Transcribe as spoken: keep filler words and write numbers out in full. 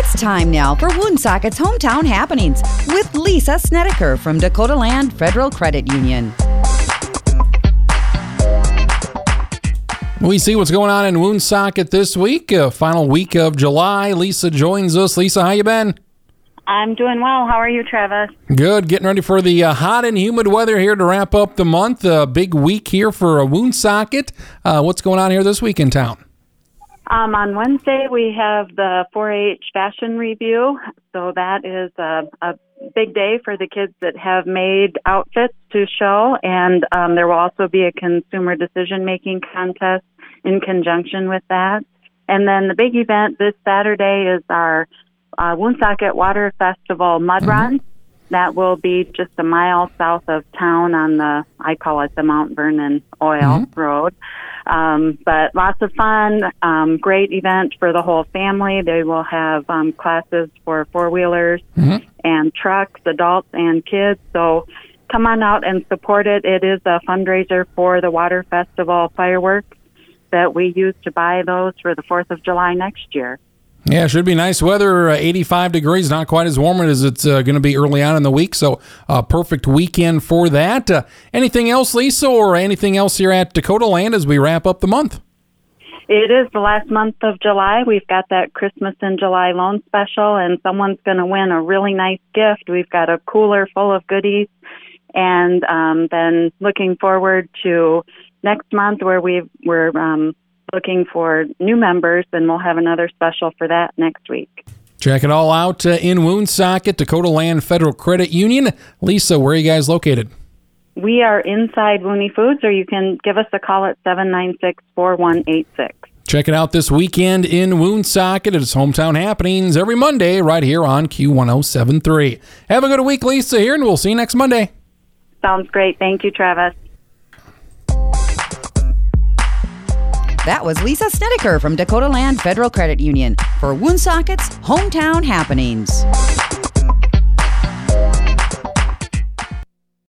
It's time now for Woonsocket's Hometown Happenings with Lisa Snedeker from Dakota Land Federal Credit Union. We see what's going on in Woonsocket this week, uh, final week of July. Lisa joins us. Lisa, how you been? I'm doing well. How are you, Travis? Good. Getting ready for the uh, hot and humid weather here to wrap up the month. A uh, big week here for uh, Woonsocket. Uh, what's going on here this week in town? Um, on Wednesday, we have the four H fashion review. So that is a, a big day for the kids that have made outfits to show. And um, there will also be a consumer decision-making contest in conjunction with that. And then the big event this Saturday is our uh, Woonsocket Water Festival Mud mm-hmm. Run. That will be just a mile south of town on the, I call it the Mount Vernon Oil mm-hmm. Road. Um, but lots of fun, um, great event for the whole family. They will have um, classes for four-wheelers mm-hmm. and trucks, adults and kids. So come on out and support it. It is a fundraiser for the Water Festival fireworks that we use to buy those for the fourth of July next year. Yeah, it should be nice weather, uh, eighty-five degrees, not quite as warm as it's uh, going to be early on in the week, so uh, perfect weekend for that. Uh, anything else, Lisa, or anything else here at Dakota Land as we wrap up the month? It is the last month of July. We've got that Christmas in July loan special, and someone's going to win a really nice gift. We've got a cooler full of goodies, and um, then looking forward to next month where we've, we're um, looking for new members, and we'll have another special for that next week. Check it all out uh, in Woonsocket, Dakota Land Federal Credit Union. Lisa, where are you guys located? We are inside Wooney Foods, or you can give us a call at seven nine six, four one eight six. Check it out this weekend in Woonsocket. It's Hometown Happenings every Monday right here on Q one oh seven point three. Have a good week, Lisa, here, and we'll see you next Monday. Sounds great. Thank you, Travis. That was Lisa Snedeker from Dakota Land Federal Credit Union for Woonsocket's Hometown Happenings.